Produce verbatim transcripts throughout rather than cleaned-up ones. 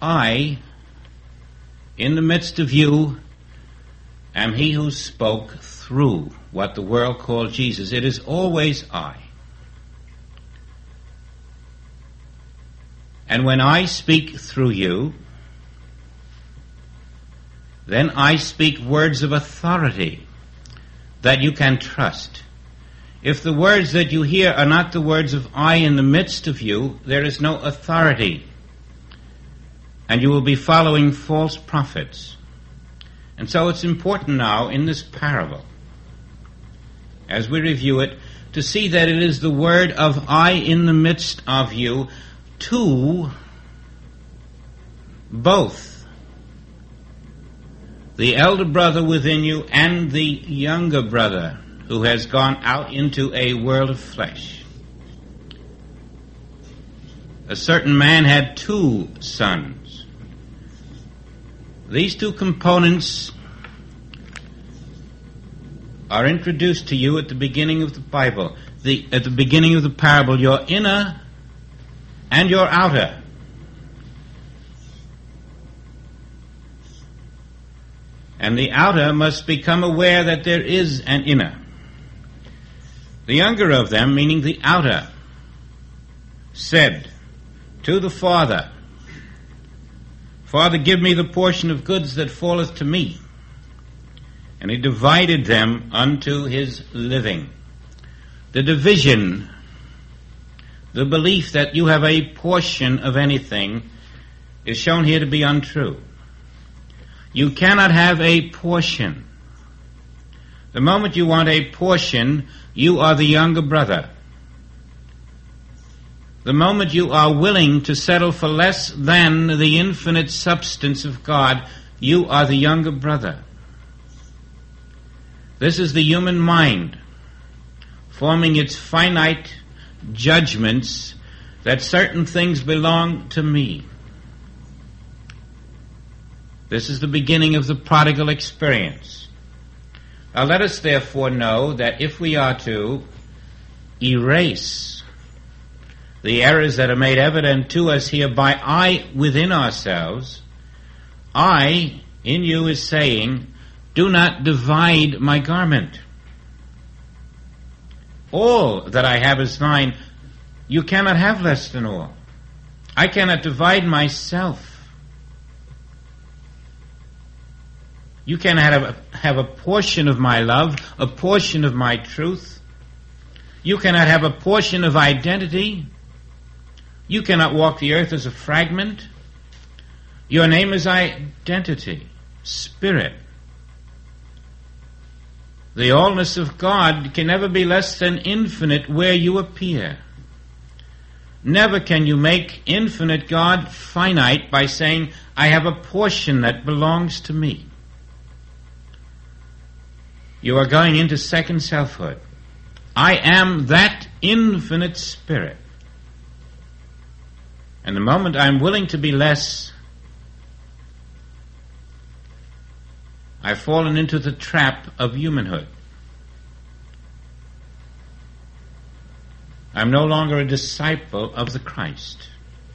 I, in the midst of you, am he who spoke through what the world called Jesus. It is always I. And when I speak through you, then I speak words of authority that you can trust. If the words that you hear are not the words of I in the midst of you, there is no authority. And you will be following false prophets. And so it's important now in this parable, as we review it, to see that it is the word of I in the midst of you to both the elder brother within you and the younger brother who has gone out into a world of flesh. A certain man had two sons. These two components are introduced to you at the beginning of the Bible, the, at the beginning of the parable, your inner and your outer. And the outer must become aware that there is an inner. The younger of them, meaning the outer, said to the father, Father, give me the portion of goods that falleth to me. And he divided them unto his living. The division, the belief that you have a portion of anything, is shown here to be untrue. You cannot have a portion. The moment you want a portion, you are the younger brother. The moment you are willing to settle for less than the infinite substance of God, you are the younger brother. This is the human mind, forming its finite judgments that certain things belong to me. This is the beginning of the prodigal experience. Now let us therefore know that if we are to erase the errors that are made evident to us here by I within ourselves, I in you is saying, do not divide my garment. All that I have is mine. You cannot have less than all. I cannot divide myself. You cannot have a, have a portion of my love, a portion of my truth. You cannot have a portion of identity. You cannot walk the earth as a fragment. Your name is identity, spirit. The allness of God can never be less than infinite where you appear. Never can you make infinite God finite by saying, I have a portion that belongs to me. You are going into second selfhood. I am that infinite spirit. And the moment I'm willing to be less, I've fallen into the trap of humanhood. I'm no longer a disciple of the Christ.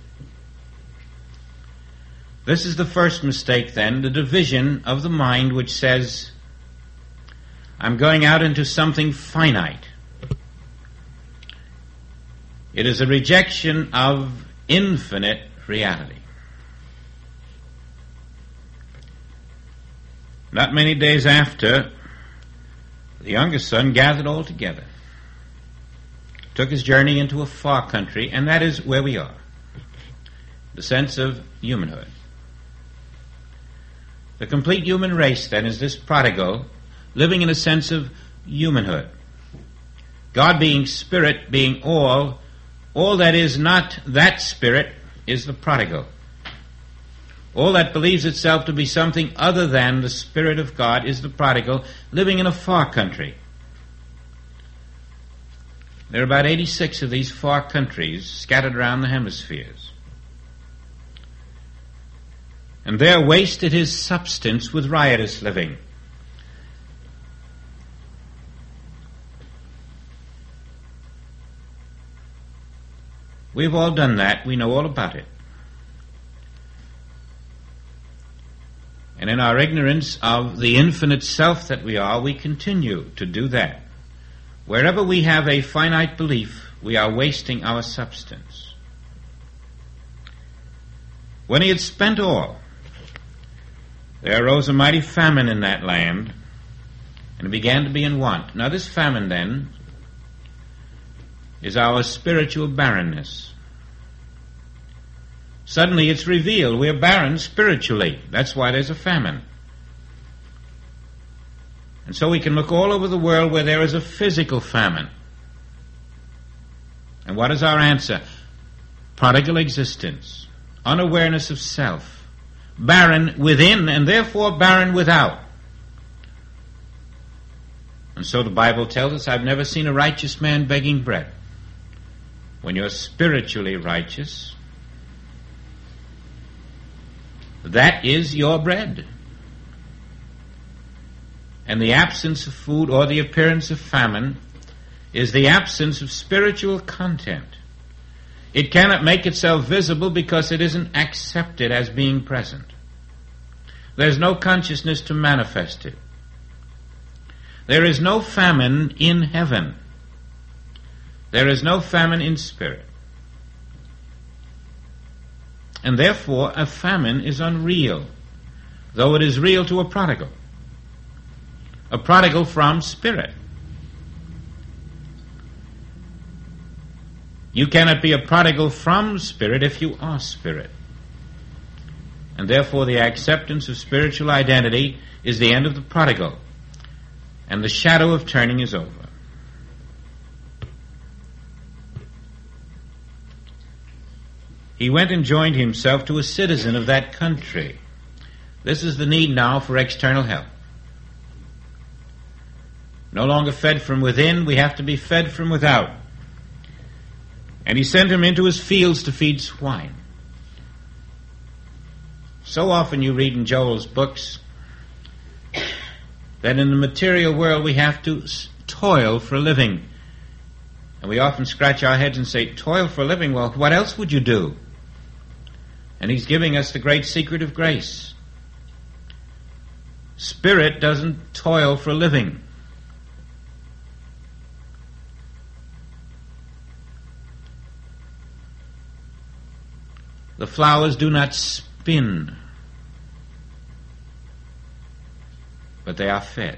This is the first mistake then, the division of the mind which says, I'm going out into something finite. It is a rejection of infinite reality. Not many days after, the younger son gathered all together, took his journey into a far country, and that is where we are, the sense of humanhood. The complete human race, then, is this prodigal, living in a sense of humanhood. God being spirit, being all, all that is not that spirit is the prodigal. All that believes itself to be something other than the Spirit of God is the prodigal, living in a far country. There are about eighty-six of these far countries scattered around the hemispheres. And there wasted his substance with riotous living. We've all done that. We know all about it. And in our ignorance of the infinite self that we are, we continue to do that. Wherever we have a finite belief, we are wasting our substance. When he had spent all, there arose a mighty famine in that land, and it began to be in want. Now this famine, then, is our spiritual barrenness. Suddenly it's revealed we're barren spiritually. That's why there's a famine. And so we can look all over the world where there is a physical famine. And what is our answer? Prodigal existence, unawareness of self, barren within and therefore barren without. And so the Bible tells us, I've never seen a righteous man begging bread. When you're spiritually righteous, that is your bread. And the absence of food or the appearance of famine is the absence of spiritual content. It cannot make itself visible because it isn't accepted as being present. There's no consciousness to manifest it. There is no famine in heaven. There is no famine in spirit. And therefore a famine is unreal, though it is real to a prodigal. A prodigal from spirit. You cannot be a prodigal from spirit if you are spirit. And therefore the acceptance of spiritual identity is the end of the prodigal. And the shadow of turning is over. He went and joined himself to a citizen of that country. This is the need now for external help. No longer fed from within, we have to be fed from without. And he sent him into his fields to feed swine. So often you read in Joel's books that in the material world we have to toil for a living. And we often scratch our heads and say, toil for a living? Well, what else would you do? And he's giving us the great secret of grace. Spirit doesn't toil for a living. The flowers do not spin, but they are fed.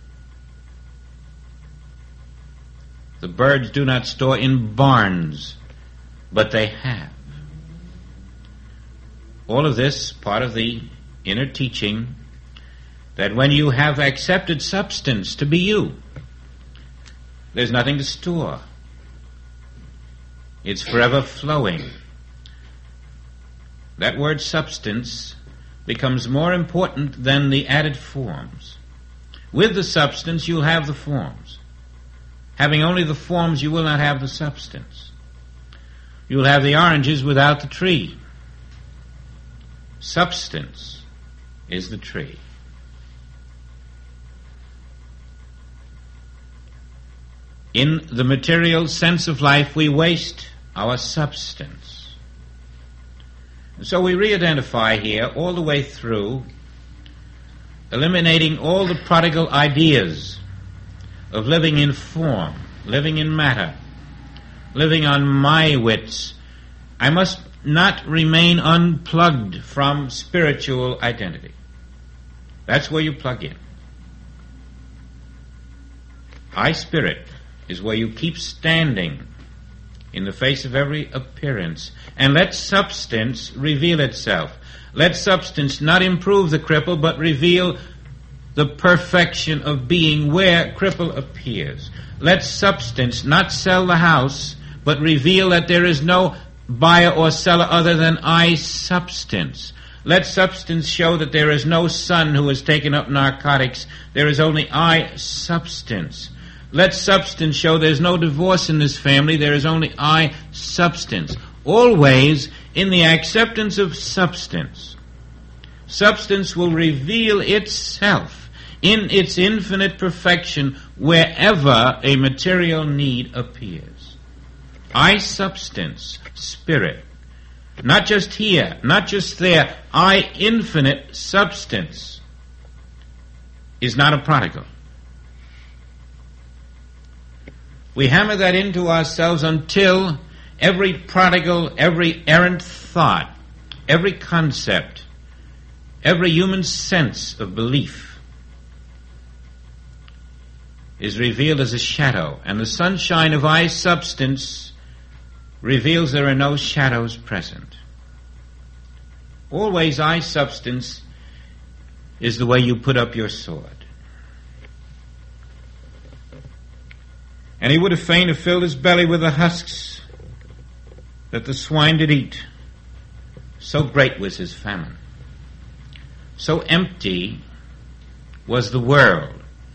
The birds do not store in barns, but they have. All of this, part of the inner teaching, that when you have accepted substance to be you, there's nothing to store. It's forever flowing. That word substance becomes more important than the added forms. With the substance, you'll have the forms. Having only the forms, you will not have the substance. You'll have the oranges without the tree. Substance is the tree. In the material sense of life, we waste our substance. And so we re-identify here all the way through, eliminating all the prodigal ideas of living in form, living in matter, living on my wits. I must not remain unplugged from spiritual identity. That's where you plug in. I spirit is where you keep standing in the face of every appearance, and let substance reveal itself. Let substance not improve the cripple, but reveal the perfection of being where cripple appears. Let substance not sell the house, but reveal that there is no buyer or seller other than I substance. Let substance show that there is no son who has taken up narcotics. There is only I substance. Let substance show there's no divorce in this family. There is only I substance. Always in the acceptance of substance. Substance will reveal itself in its infinite perfection wherever a material need appears. I substance, spirit. Not just here, not just there. I infinite substance. is not a prodigal. We hammer that into ourselves until every prodigal, every errant thought, every concept, every human sense of belief is revealed as a shadow, and the sunshine of I substance reveals there are no shadows present. Always I substance is the way you put up your sword. And he would have fain have filled his belly with the husks that the swine did eat. So great was his famine. So empty was the world.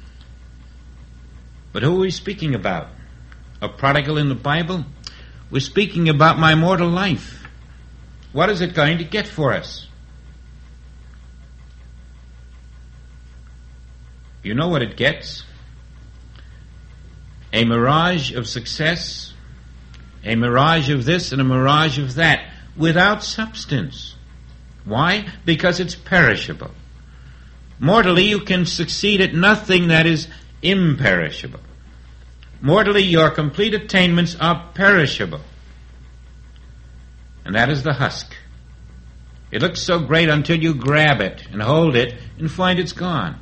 But who are we speaking about? A prodigal in the Bible? We're speaking about my mortal life. What is it going to get for us? You know what it gets? A mirage of success, a mirage of this and a mirage of that, without substance. Why? Because it's perishable. Mortally, you can succeed at nothing that is imperishable. Mortally, your complete attainments are perishable. And that is the husk. It looks so great until you grab it and hold it and find it's gone.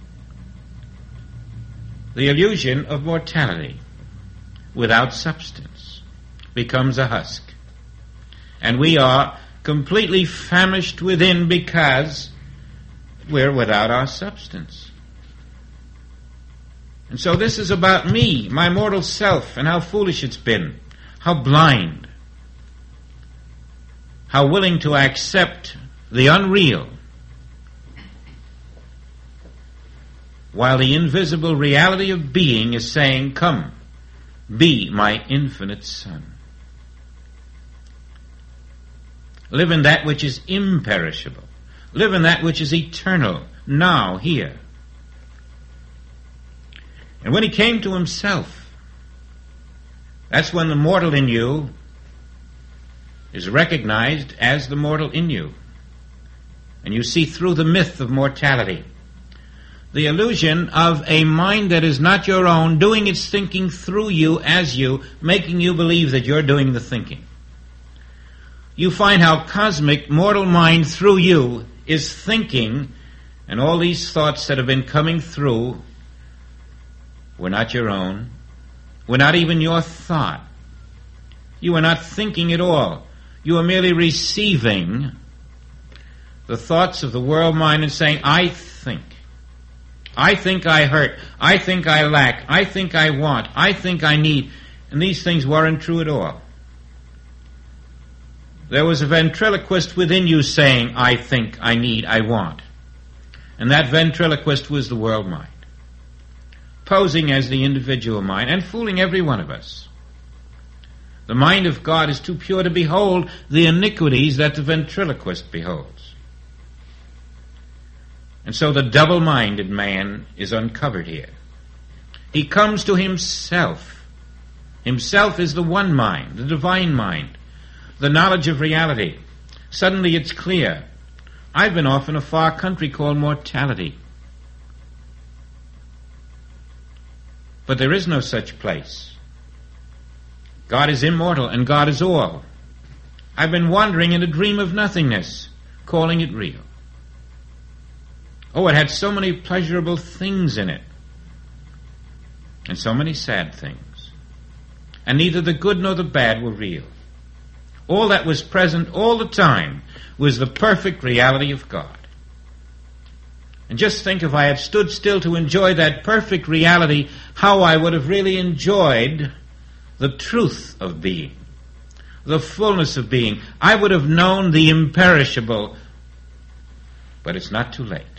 The illusion of mortality without substance becomes a husk. And we are completely famished within because we're without our substance. And so this is about me, my mortal self, and how foolish it's been, how blind, how willing to accept the unreal, while the invisible reality of being is saying, come, be my infinite Son. Live in that which is imperishable. Live in that which is eternal, now, here. And when he came to himself, that's when the mortal in you is recognized as the mortal in you. And you see through the myth of mortality, the illusion of a mind that is not your own, doing its thinking through you as you, making you believe that you're doing the thinking. You find how cosmic mortal mind through you is thinking, and all these thoughts that have been coming through were not your own, were not even your thought. You were not thinking at all. You were merely receiving the thoughts of the world mind and saying, I think. I think I hurt. I think I lack. I think I want. I think I need. And these things weren't true at all. There was a ventriloquist within you saying, I think, I need, I want. And that ventriloquist was the world mind, posing as the individual mind and fooling every one of us. The mind of God is too pure to behold the iniquities that the ventriloquist beholds. And so the double-minded man is uncovered here. He comes to himself. Himself is the one mind, the divine mind, the knowledge of reality. Suddenly it's clear. I've been off in a far country called mortality. But there is no such place. God is immortal and God is all. I've been wandering in a dream of nothingness, calling it real. Oh, it had so many pleasurable things in it, and so many sad things. And neither the good nor the bad were real. All that was present all the time was the perfect reality of God. And just think, if I had stood still to enjoy that perfect reality, how I would have really enjoyed the truth of being, the fullness of being. I would have known the imperishable, but it's not too late.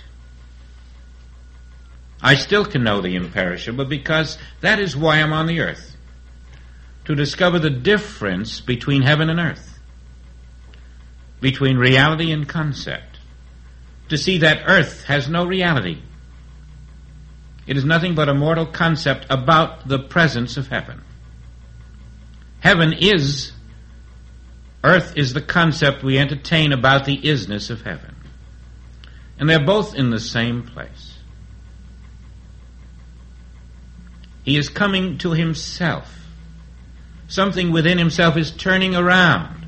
I still can know the imperishable because that is why I'm on the earth, to discover the difference between heaven and earth, between reality and concept, to see that earth has no reality. It is nothing but a mortal concept about the presence of heaven. Heaven is, earth is the concept we entertain about the isness of heaven. And they're both in the same place. He is coming to himself. Something within himself is turning around.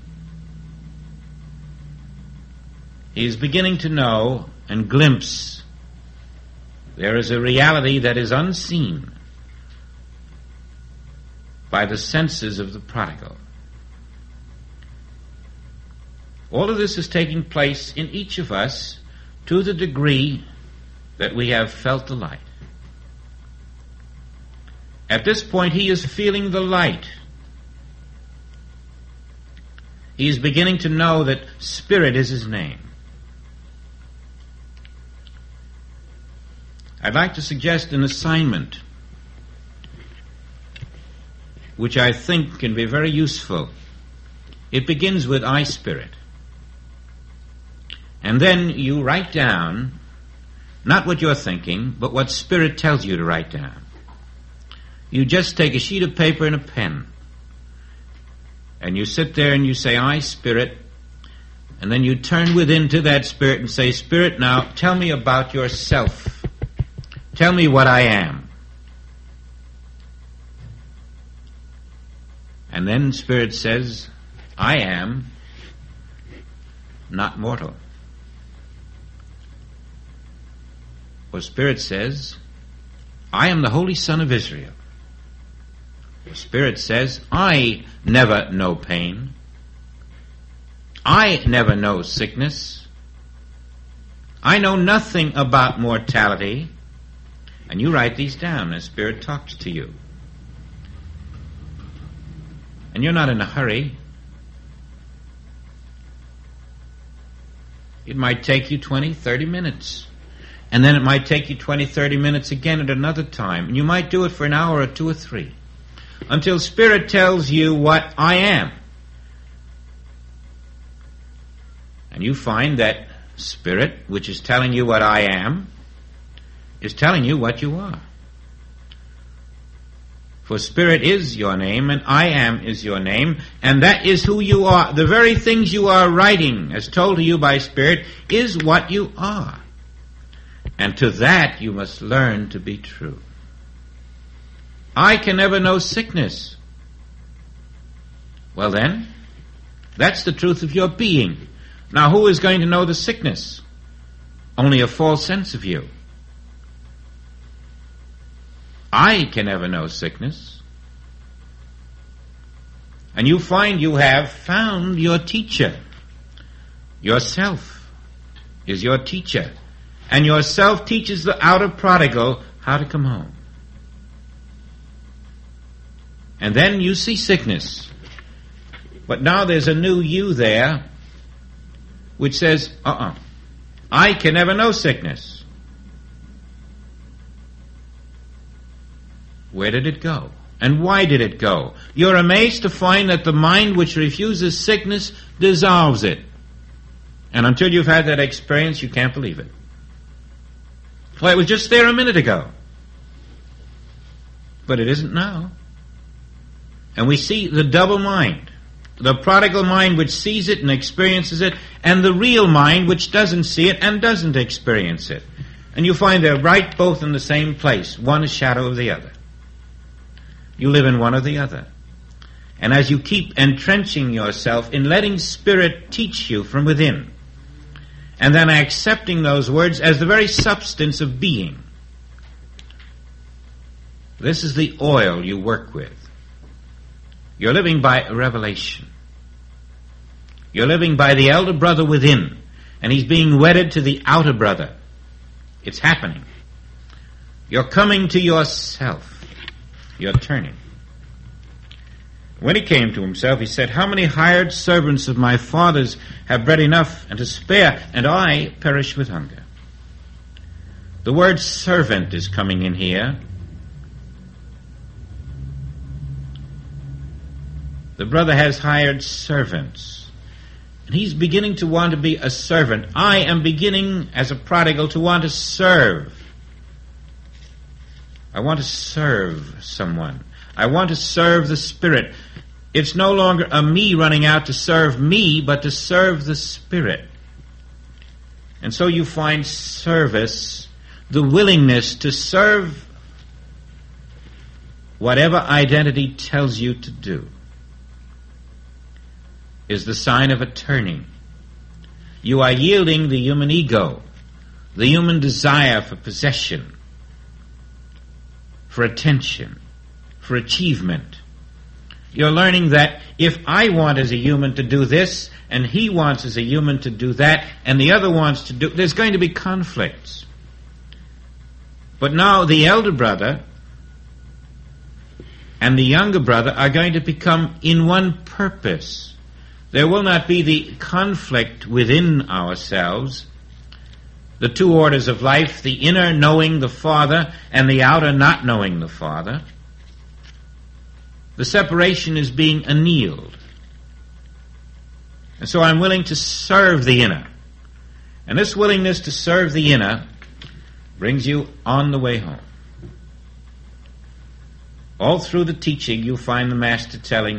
He is beginning to know and glimpse there is a reality that is unseen by the senses of the prodigal. All of this is taking place in each of us to the degree that we have felt the light. At this point, he is feeling the light. He is beginning to know that Spirit is his name. I'd like to suggest an assignment which I think can be very useful. It begins with I Spirit. And then you write down not what you're thinking, but what Spirit tells you to write down. You just take a sheet of paper and a pen, and you sit there and you say, I, Spirit, and then you turn within to that Spirit and say, Spirit, now tell me about yourself. Tell me what I am. And then Spirit says, I am not mortal. Or Spirit says, I am the Holy Son of Israel. Or Spirit says, I never know pain. I never know sickness. I know nothing about mortality. And you write these down as Spirit talks to you. And you're not in a hurry. It might take you twenty, thirty minutes. And then it might take you twenty, thirty minutes again at another time. And you might do it for an hour or two or three. Until Spirit tells you what I am. And you find that Spirit, which is telling you what I am, is telling you what you are. For Spirit is your name, and I am is your name, and that is who you are. The very things you are writing, as told to you by Spirit, is what you are. And to that you must learn to be true. I can never know sickness. Well then, that's the truth of your being. Now who is going to know the sickness? Only a false sense of you. I can never know sickness. And you find you have found your teacher. Yourself is your teacher. And yourself teaches the outer prodigal how to come home. And then you see sickness. But now there's a new you there which says, uh-uh, I can never know sickness. Where did it go? And why did it go? You're amazed to find that the mind which refuses sickness dissolves it. And until you've had that experience, you can't believe it. Well, it was just there a minute ago. But it isn't now. And we see the double mind. The prodigal mind which sees it and experiences it, and the real mind which doesn't see it and doesn't experience it. And you find they're right both in the same place, one a shadow of the other. You live in one or the other. And as you keep entrenching yourself in letting Spirit teach you from within, and then accepting those words as the very substance of being, this is the oil you work with. You're living by revelation. You're living by the elder brother within, and he's being wedded to the outer brother. It's happening. You're coming to yourself. You're turning. When he came to himself, he said, how many hired servants of my father's have bread enough and to spare, and I perish with hunger? The word servant is coming in here. The brother has hired servants. And he's beginning to want to be a servant. I am beginning, as a prodigal, to want to serve. I want to serve someone. I want to serve the Spirit. It's no longer a me running out to serve me, but to serve the Spirit. And so you find service, the willingness to serve whatever identity tells you to do, is the sign of a turning. You are yielding the human ego, the human desire for possession, for attention, for achievement. You're learning that if I want as a human to do this, and he wants as a human to do that, and the other wants to do, there's going to be conflicts. But now the elder brother and the younger brother are going to become in one purpose. There will not be the conflict within ourselves, the two orders of life, the inner knowing the Father and the outer not knowing the Father. The separation is being annealed. And so I'm willing to serve the inner. And this willingness to serve the inner brings you on the way home. All through the teaching you'll find the Master telling,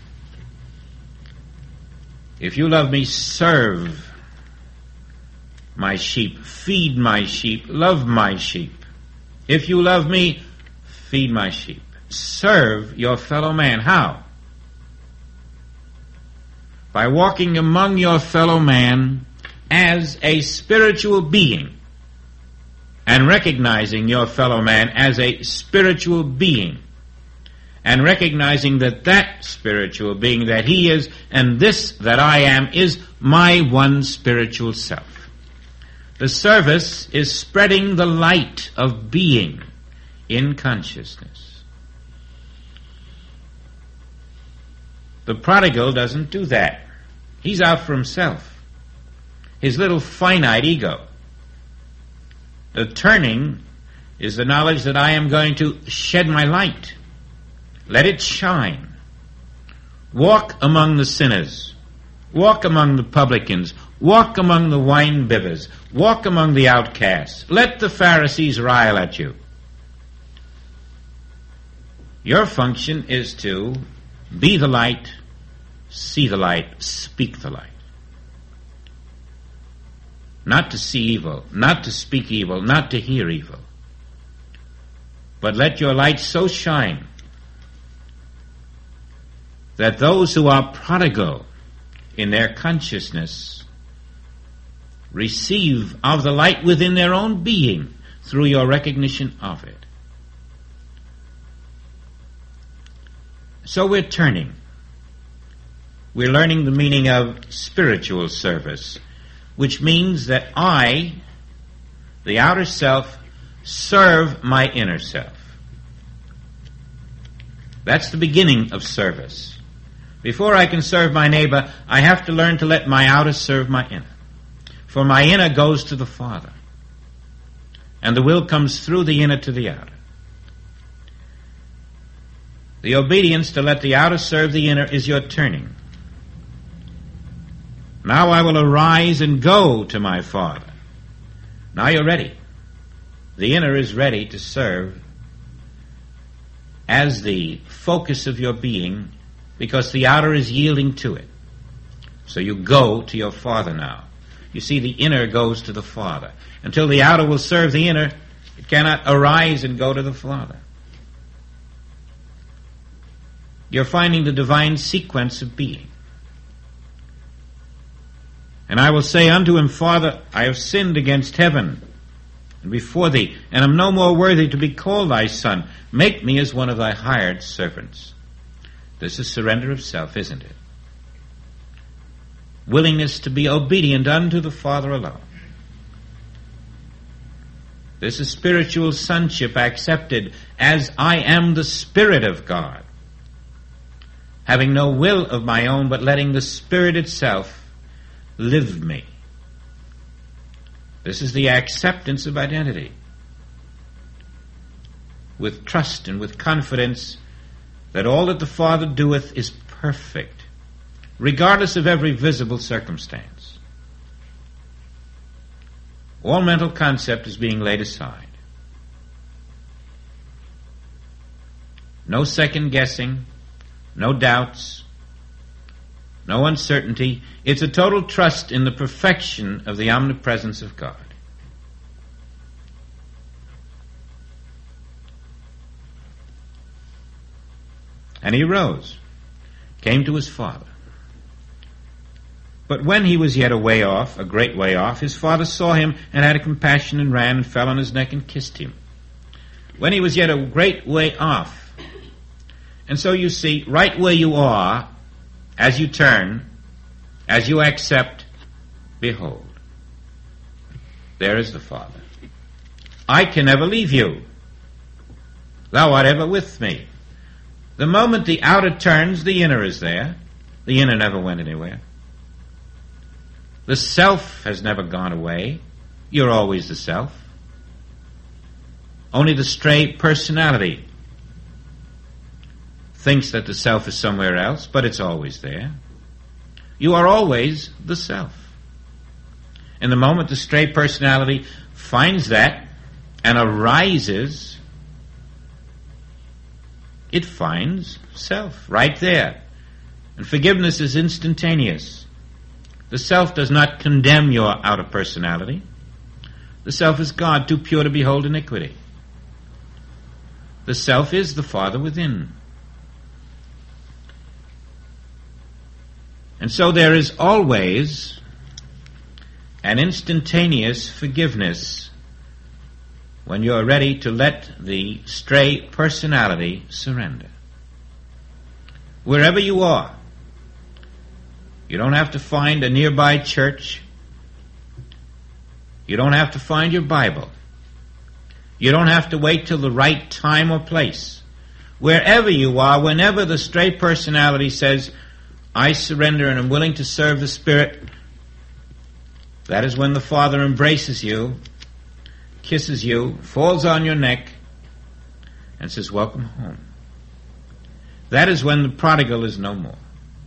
if you love me, serve my sheep, feed my sheep, love my sheep. If you love me, feed my sheep. Serve your fellow man. How? By walking among your fellow man as a spiritual being and recognizing your fellow man as a spiritual being and recognizing that that spiritual being that he is and this that I am is my one spiritual self. The service is spreading the light of being in consciousness. The prodigal doesn't do that. He's out for himself. His little finite ego. The turning is the knowledge that I am going to shed my light. Let it shine. Walk among the sinners. Walk among the publicans. Walk among the wine bibbers. Walk among the outcasts. Let the Pharisees rile at you. Your function is to be the light, see the light, speak the light. Not to see evil, not to speak evil, not to hear evil. But let your light so shine that those who are prodigal in their consciousness receive of the light within their own being through your recognition of it. So we're turning. We're learning the meaning of spiritual service, which means that I, the outer self, serve my inner self. That's the beginning of service. Before I can serve my neighbor, I have to learn to let my outer serve my inner. For my inner goes to the Father, and the will comes through the inner to the outer. The obedience to let the outer serve the inner is your turning. Now I will arise and go to my Father. Now you're ready. The inner is ready to serve as the focus of your being because the outer is yielding to it. So you go to your Father now. You see, the inner goes to the Father. Until the outer will serve the inner, it cannot arise and go to the Father. You're finding the divine sequence of being. And I will say unto him, Father, I have sinned against heaven and before thee, and am no more worthy to be called thy son. Make me as one of thy hired servants. This is surrender of self, isn't it? Willingness to be obedient unto the Father alone. This is spiritual sonship accepted as I am the Spirit of God, having no will of my own, but letting the Spirit itself live me. This is the acceptance of identity. With trust and with confidence that all that the Father doeth is perfect, regardless of every visible circumstance. All mental concept is being laid aside. No second guessing, no doubts, no uncertainty. It's a total trust in the perfection of the omnipresence of God. And he arose, came to his father. But when he was yet a way off, a great way off, his father saw him and had compassion and ran and fell on his neck and kissed him. When he was yet a great way off. And so you see, right where you are, as you turn, as you accept, behold, there is the Father. I can never leave you. Thou art ever with me. The moment the outer turns, the inner is there. The inner never went anywhere. The self has never gone away. You're always the self. Only the stray personality thinks that the self is somewhere else, but it's always there. You are always the self. And the moment the stray personality finds that and arises, it finds self right there. And forgiveness is instantaneous. The self does not condemn your outer personality. The self is God, too pure to behold iniquity. The self is the Father within. And so there is always an instantaneous forgiveness when you are ready to let the stray personality surrender. Wherever you are, you don't have to find a nearby church. You don't have to find your Bible. You don't have to wait till the right time or place. Wherever you are, whenever the stray personality says, I surrender and am willing to serve the Spirit, that is when the Father embraces you, kisses you, falls on your neck, and says, welcome home. That is when the prodigal is no more.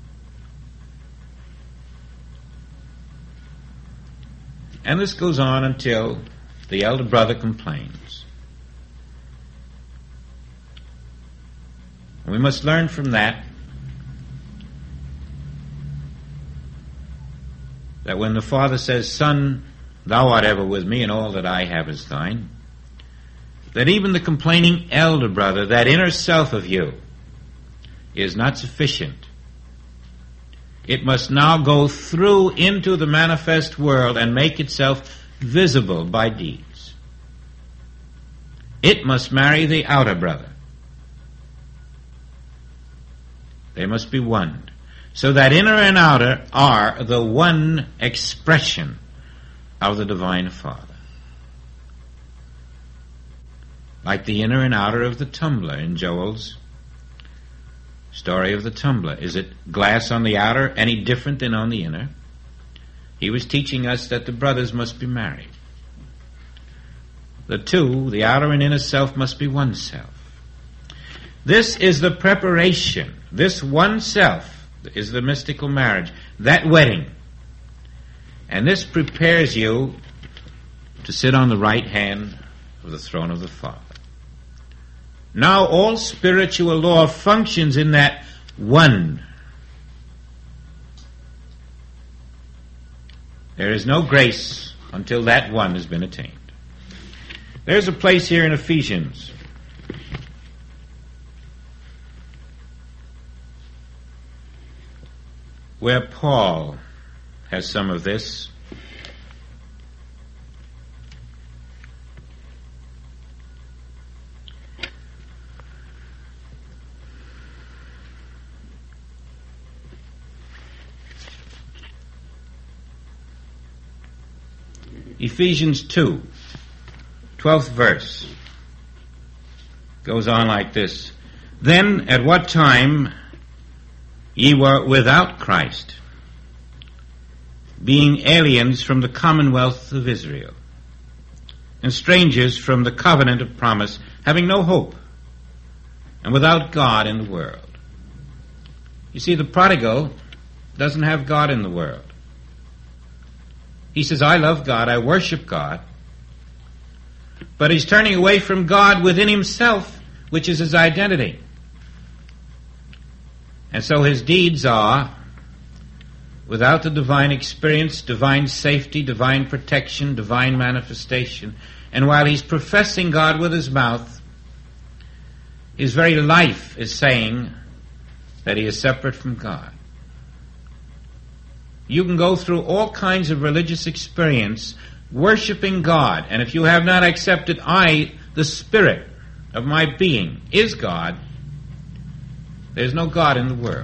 And this goes on until the elder brother complains. We must learn from that that when the Father says, Son, thou art ever with me, and all that I have is thine, that even the complaining elder brother, that inner self of you, is not sufficient. It must now go through into the manifest world and make itself visible by deeds. It must marry the outer brother. They must be one. So that inner and outer are the one expression of the Divine Father. Like the inner and outer of the tumbler in Joel's story of the tumbler. Is it glass on the outer any different than on the inner? He was teaching us that the brothers must be married. The two, the outer and inner self, must be one self. This is the preparation. This one self is the mystical marriage, that wedding. And this prepares you to sit on the right hand of the throne of the Father. Now all spiritual law functions in that one. There is no grace until that one has been attained. There's a place here in Ephesians where Paul has some of this. Ephesians two, twelfth verse, goes on like this. Then at what time ye were without Christ, being aliens from the commonwealth of Israel, and strangers from the covenant of promise, having no hope, and without God in the world. You see, the prodigal doesn't have God in the world. He says, I love God, I worship God. But he's turning away from God within himself, which is his identity. And so his deeds are, without the divine experience, divine safety, divine protection, divine manifestation. And while he's professing God with his mouth, his very life is saying, that he is separate from God. You can go through all kinds of religious experience worshiping God, and if you have not accepted I, the Spirit of my being, is God, there's no God in the world.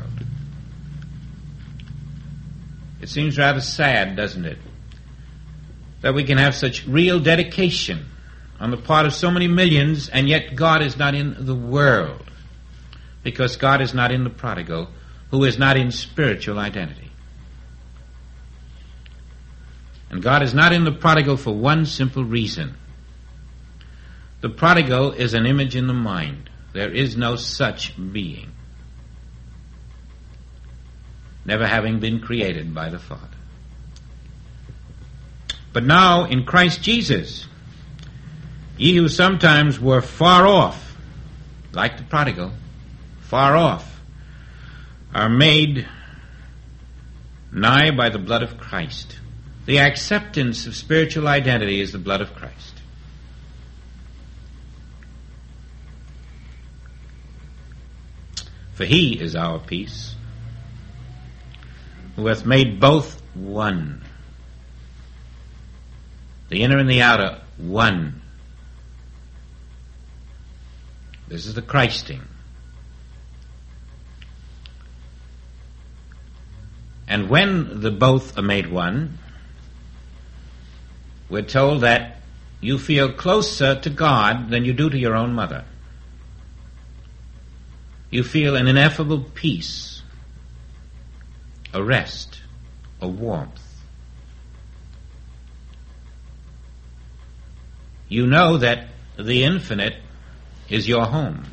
It seems rather sad, doesn't it, that we can have such real dedication on the part of so many millions, and yet God is not in the world, because God is not in the prodigal, who is not in spiritual identity. And God is not in the prodigal for one simple reason. The prodigal is an image in the mind. There is no such being, never having been created by the Father. But now in Christ Jesus, ye who sometimes were far off, like the prodigal, far off, are made nigh by the blood of Christ. The acceptance of spiritual identity is the blood of Christ. For he is our peace, who hath made both one. The inner and the outer, one. This is the Christing. And when the both are made one, we're told that you feel closer to God than you do to your own mother. You feel an ineffable peace, a rest, a warmth. You know that the infinite is your home.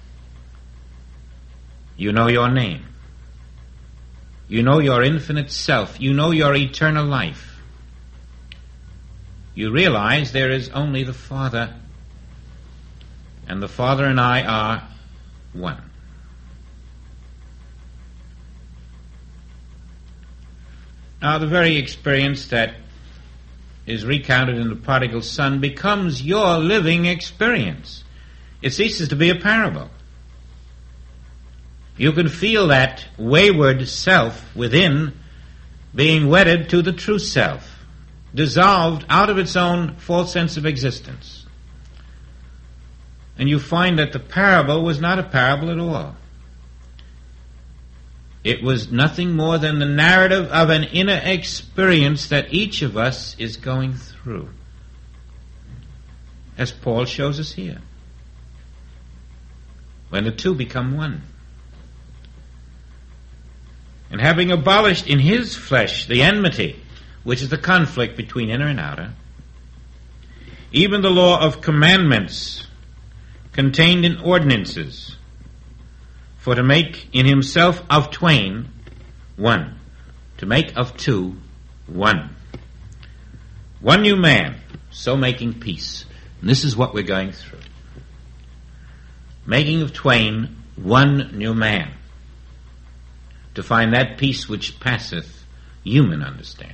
You know your name. You know your infinite self. You know your eternal life. You realize there is only the Father, and the Father and I are one. Now, the very experience that is recounted in the prodigal son becomes your living experience. It ceases to be a parable. You can feel that wayward self within being wedded to the true self, dissolved out of its own false sense of existence. And you find that the parable was not a parable at all. It was nothing more than the narrative of an inner experience that each of us is going through, as Paul shows us here, when the two become one. And having abolished in his flesh the enmity, which is the conflict between inner and outer, even the law of commandments contained in ordinances, for to make in himself of twain one, to make of two one. One new man, so making peace. And this is what we're going through. Making of twain one new man, to find that peace which passeth human understanding.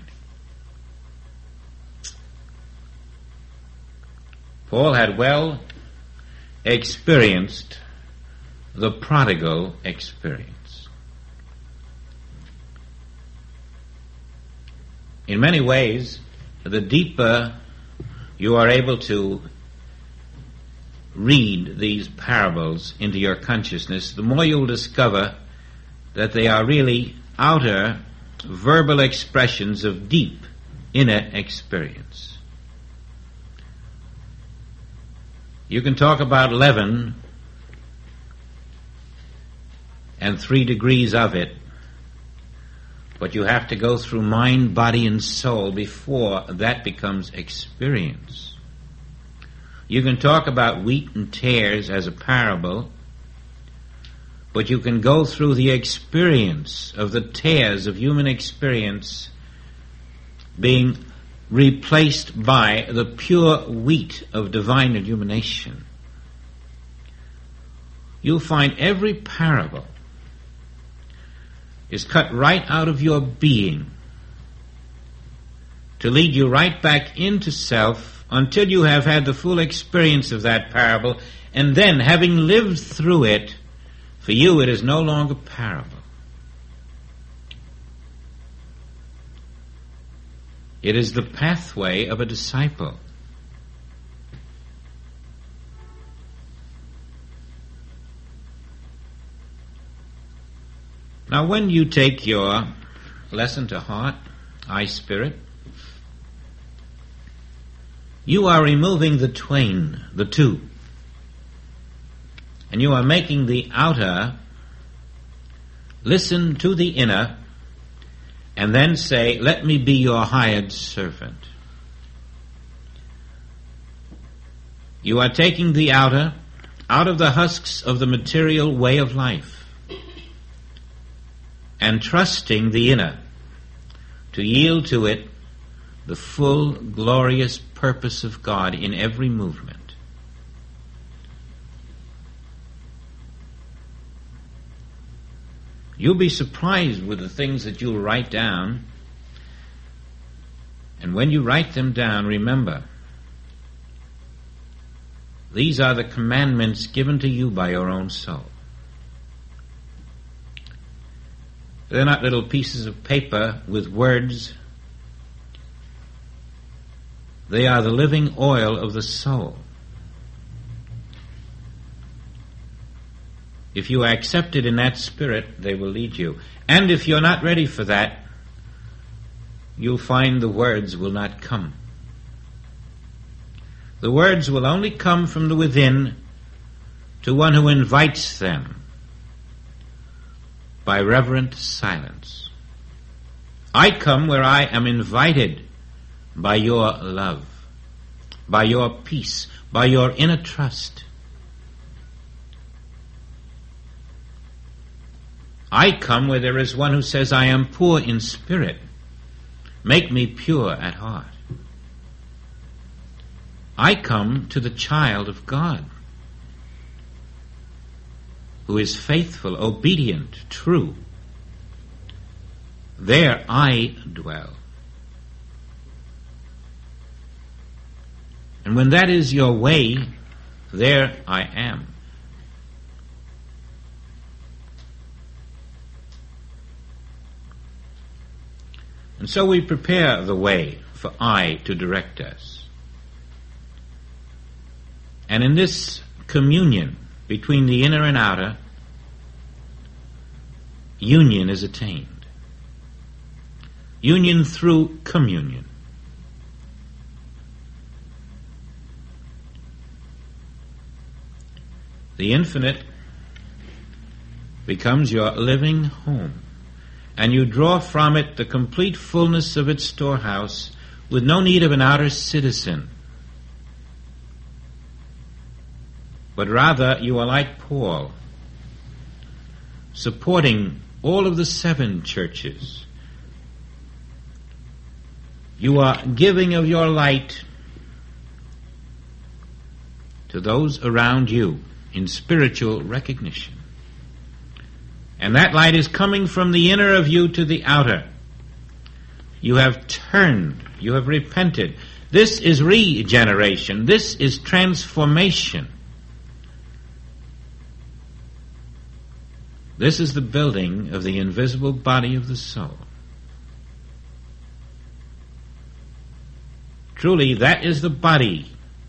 Paul had well experienced the prodigal experience. In many ways, the deeper you are able to read these parables into your consciousness, the more you'll discover that they are really outer verbal expressions of deep inner experience. You can talk about leaven and three degrees of it, but you have to go through mind, body, and soul before that becomes experience. You can talk about wheat and tares as a parable, but you can go through the experience of the tares of human experience being replaced by the pure wheat of divine illumination. You'll find every parable is cut right out of your being to lead you right back into self until you have had the full experience of that parable, and then, having lived through it, For you it is no longer parable. It is the pathway of a disciple. Now when you take your lesson to heart, I Spirit, you are removing the twain, the two, and you are making the outer listen to the inner and then say, let me be your hired servant. You are taking the outer out of the husks of the material way of life and trusting the inner to yield to it the full, glorious purpose of God in every movement. You'll be surprised with the things that you'll write down. And when you write them down, remember, these are the commandments given to you by your own soul. They're not little pieces of paper with words. They are the living oil of the soul. If you are accepted in that spirit, they will lead you. And if you're not ready for that, you'll find the words will not come. The words will only come from the within to one who invites them by reverent silence. I come where I am invited by your love, by your peace, by your inner trust. I come where there is one who says, I am poor in spirit. Make me pure at heart. I come to the child of God, who is faithful, obedient, true. There I dwell. And when that is your way, there I am. And so we prepare the way for I to direct us. And in this communion between the inner and outer, union is attained. Union through communion. The infinite becomes your living home, and you draw from it the complete fullness of its storehouse with no need of an outer citizen. But rather you are like Paul, supporting all of the seven churches. You are giving of your light to those around you in spiritual recognition. And that light is coming from the inner of you to the outer. You have turned. You have repented. This is regeneration. This is transformation. This is the building of the invisible body of the soul. Truly, that is the body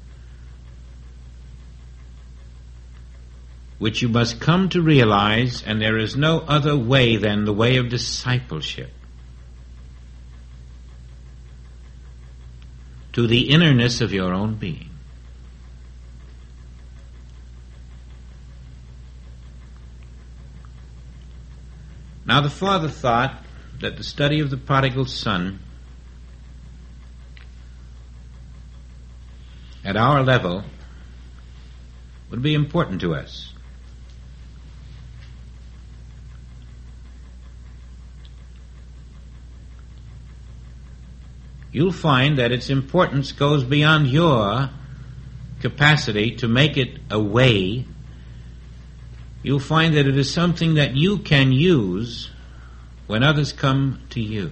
which you must come to realize, and there is no other way than the way of discipleship to the innerness of your own being. Now the Father thought that the study of the prodigal son at our level would be important to us. You'll find that its importance goes beyond your capacity to make it a way. You'll find that it is something that you can use when others come to you.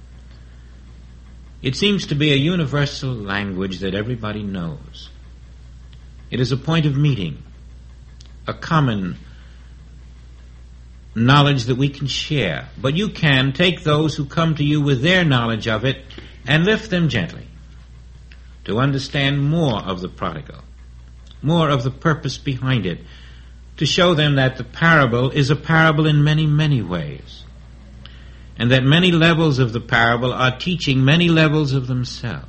It seems to be a universal language that everybody knows. It is a point of meeting, a common knowledge that we can share. But you can take those who come to you with their knowledge of it and lift them gently to understand more of the prodigal, more of the purpose behind it, to show them that the parable is a parable in many, many ways, and that many levels of the parable are teaching many levels of themselves.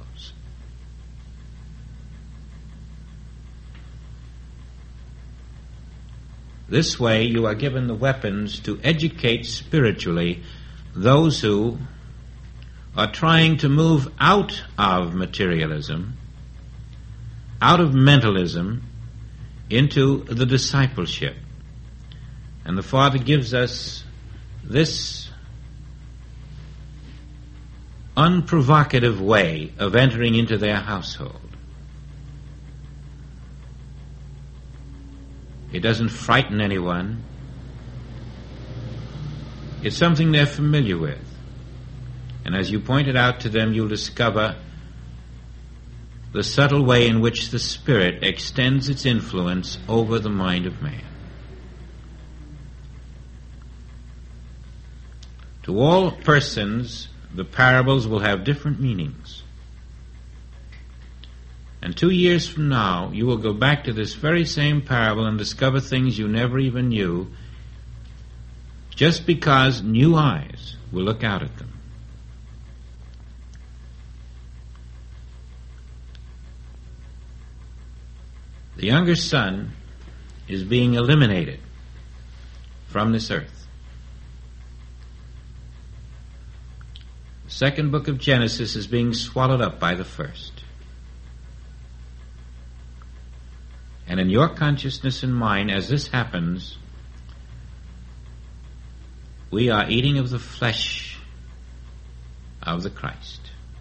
This way you are given the weapons to educate spiritually those who are trying to move out of materialism, out of mentalism, into the discipleship. And the Father gives us this unprovocative way of entering into their household. It doesn't frighten anyone. It's something they're familiar with. And as you point it out to them, you'll discover the subtle way in which the Spirit extends its influence over the mind of man. To all persons, the parables will have different meanings. And two years from now, you will go back to this very same parable and discover things you never even knew, just because new eyes will look out at them. The younger son is being eliminated from this earth. The second book of Genesis is being swallowed up by the first. And in your consciousness and mine, as this happens, we are eating of the flesh of the Christ.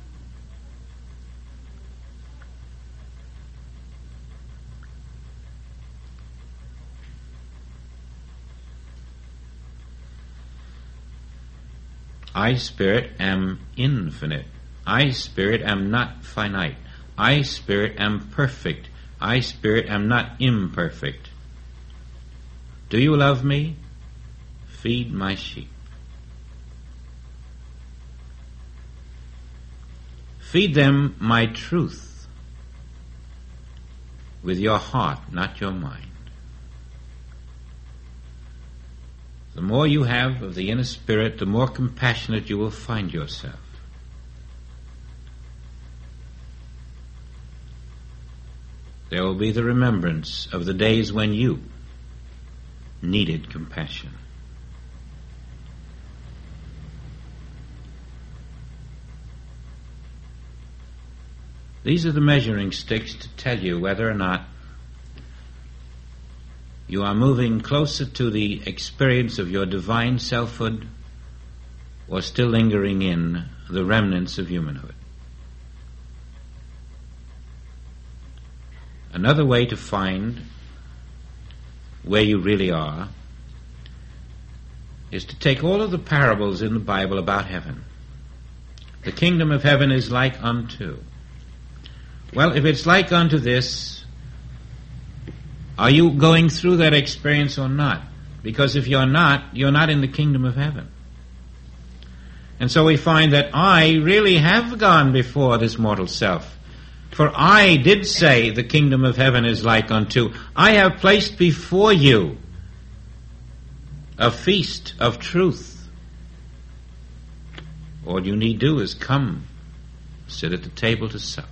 I, Spirit, am infinite. I, Spirit, am not finite. I, Spirit, am perfect. I, Spirit, am not imperfect. Do you love me? Feed my sheep. Feed them my truth with your heart, not your mind. The more you have of the inner spirit, the more compassionate you will find yourself. There will be the remembrance of the days when you needed compassion. These are the measuring sticks to tell you whether or not you are moving closer to the experience of your divine selfhood or still lingering in the remnants of humanhood. Another way to find where you really are is to take all of the parables in the Bible about heaven. The kingdom of heaven is like unto. Well, if it's like unto this, are you going through that experience or not? Because if you're not, you're not in the kingdom of heaven. And so we find that I really have gone before this mortal self. For I did say the kingdom of heaven is like unto. I have placed before you a feast of truth. All you need do is come, sit at the table to sup.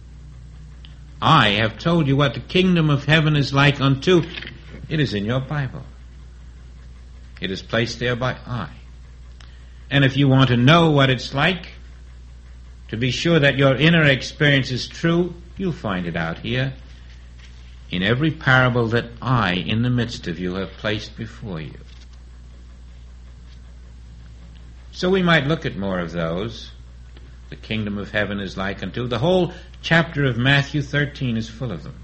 I have told you what the kingdom of heaven is like unto. It is in your Bible. It is placed there by I. And if you want to know what it's like, to be sure that your inner experience is true, you'll find it out here in every parable that I, in the midst of you, have placed before you. So we might look at more of those. The kingdom of heaven is like unto. The whole chapter of Matthew thirteen is full of them.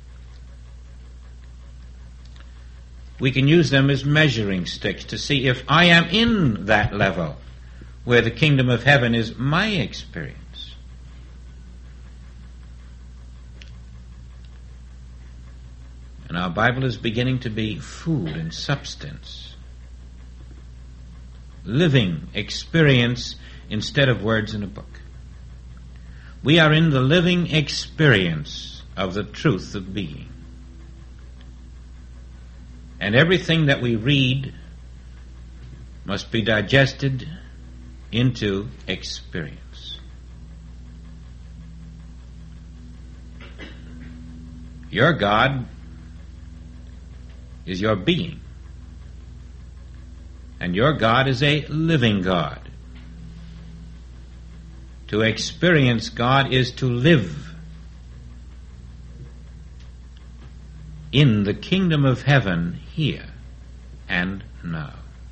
We can use them as measuring sticks to see if I am in that level where the kingdom of heaven is my experience. And our Bible is beginning to be food and substance living experience instead of words in a book. We are in the living experience of the truth of being. And everything that we read must be digested into experience. Your God is your being. And your God is a living God. To experience God is to live in the kingdom of heaven here and now.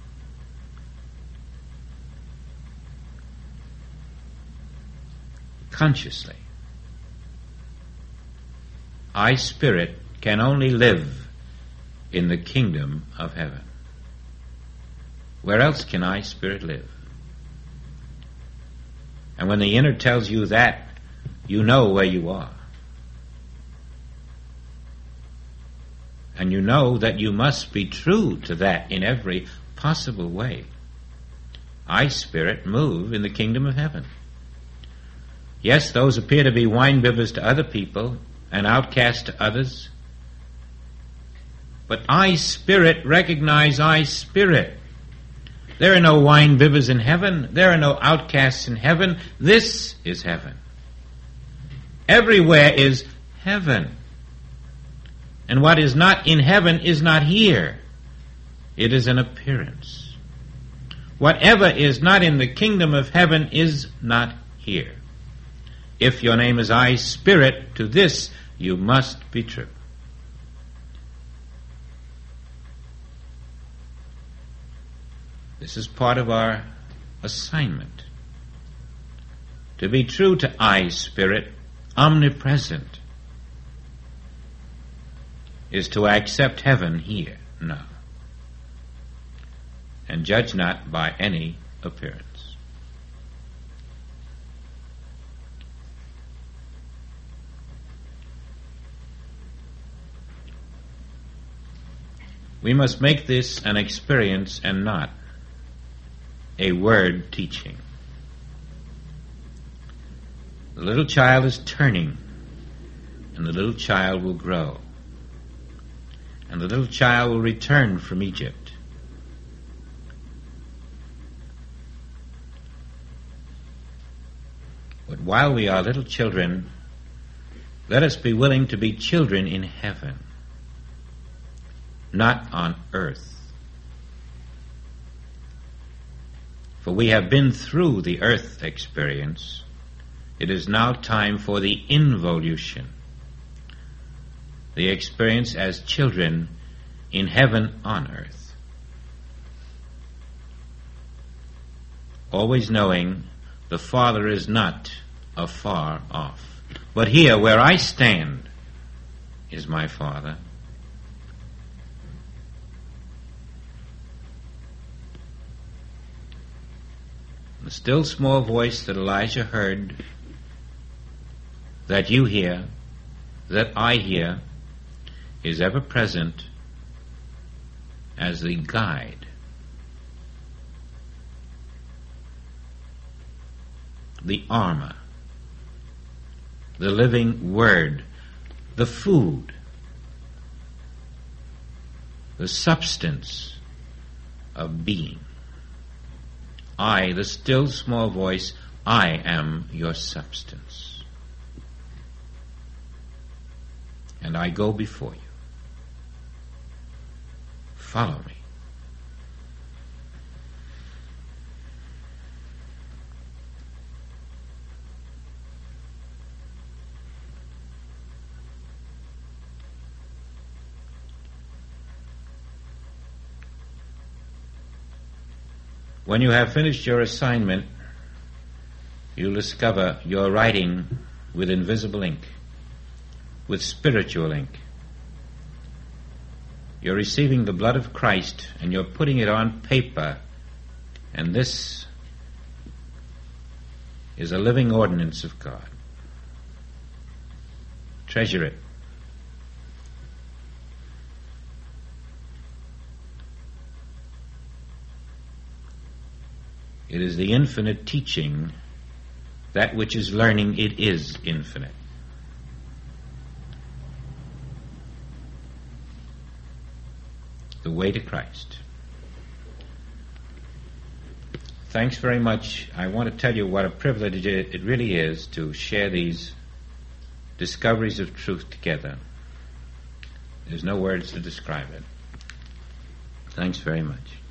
Consciously. I, spirit, can only live in the kingdom of heaven. Where else can I, spirit, live? And when the inner tells you that, you know where you are. And you know that you must be true to that in every possible way. I, spirit, move in the kingdom of heaven. Yes, those appear to be wine-bibbers to other people and outcasts to others. But I, spirit, recognize I, spirit. There are no wine-bibbers in heaven. There are no outcasts in heaven. This is heaven. Everywhere is heaven. And what is not in heaven is not here. It is an appearance. Whatever is not in the kingdom of heaven is not here. If your name is I, spirit, to this you must be true. This is part of our assignment. To be true to I, spirit, omnipresent, is to accept heaven here, now, and judge not by any appearance. We must make this an experience and not a word teaching. The little child is turning, and the little child will grow. And the little child will return from Egypt. But while we are little children, let us be willing to be children in heaven, not on earth. For we have been through the earth experience. It is now time for the involution, the experience as children in heaven on earth. Always knowing the Father is not afar off. But here, where I stand, is my Father. The still small voice that Elijah heard, that you hear, that I hear, is ever present as the guide, the armor, the living word, the food, the substance of being. I, the still small voice, I am your substance. And I go before you. Follow me. When you have finished your assignment, you'll discover you're writing with invisible ink, with spiritual ink. You're receiving the blood of Christ and you're putting it on paper, and this is a living ordinance of God. Treasure it. It is the infinite teaching. That which is learning, it is infinite. The way to Christ. Thanks very much. I want to tell you what a privilege it, it really is to share these discoveries of truth together. There's no words to describe it. Thanks very much.